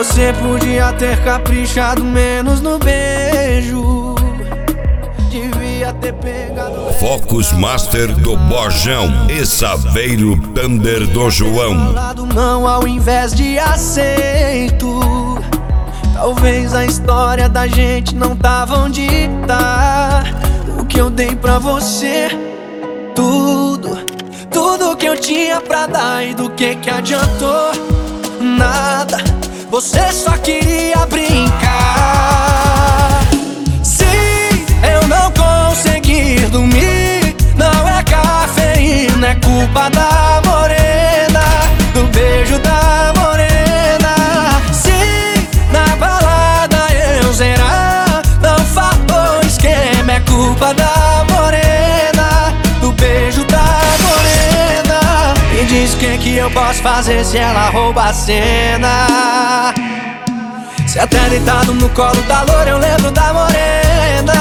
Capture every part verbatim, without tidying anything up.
Você podia ter caprichado menos no beijo, devia ter pegado. Focus Master do Bojão e Saveiro Thunder do João. Não ao invés de aceito. Talvez a história da gente não tava onde tá. O que eu dei pra você, tudo, tudo que eu tinha pra dar, e do que que adiantou? Nada, você só queria brincar. Se eu não conseguir dormir, não é cafeína, é culpa da morena, do beijo da morena. Se na balada eu zerar, não faltou esquema, é culpa da morena, do beijo da morena. Me diz o que que eu posso fazer se ela rouba a cena. Se até deitado no colo da loura eu lembro da morena.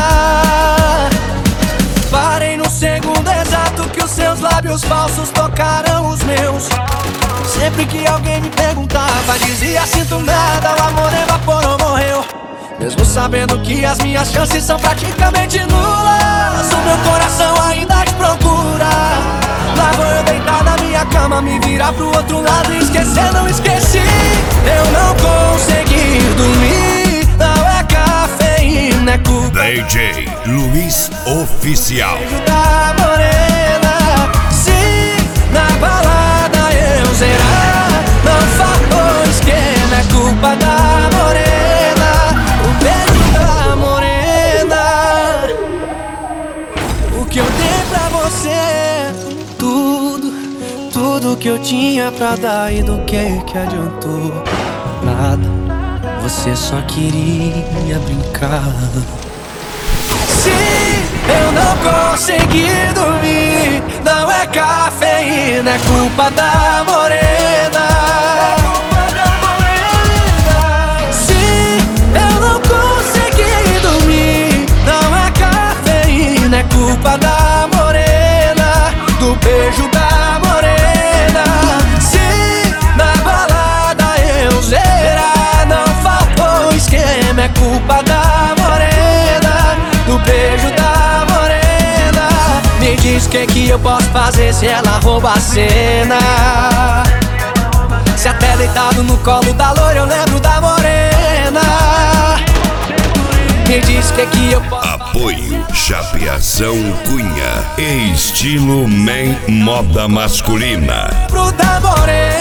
Parei no segundo exato que os seus lábios falsos tocaram os meus. Sempre que alguém me perguntava, dizia sinto nada, o amor evaporou, morreu. Mesmo sabendo que as minhas chances são praticamente nulas, o meu coração ainda te procura. Lá vou eu deitar na minha cama, me virar pro outro lado e esquecer, não esqueci. Eu não consegui dormir, não é cafeína, é culpa D J Luiz Oficial. Beijo da morena. Se na balada eu zerar, não faltou esquema, é culpa da morena, o beijo da morena. O que eu dei pra você, tudo, tudo que eu tinha pra dar, e do que que adiantou? Nada, você só queria brincar. Se eu não conseguir dormir, não é cafeína, é culpa da morena. Se eu não conseguir dormir, não é cafeína, é culpa da morena, do beijo da morena. Se na balada eu zerar, não faltou esquema, é culpa da morena, do beijo da morena. Me diz o que que eu posso fazer se ela rouba a cena. Se até deitado no colo da loira eu lembro da morena. Me diz o que que eu posso fazer. Apoio Chapeação Cunha e estilo Man Moda Masculina. Pro da morena.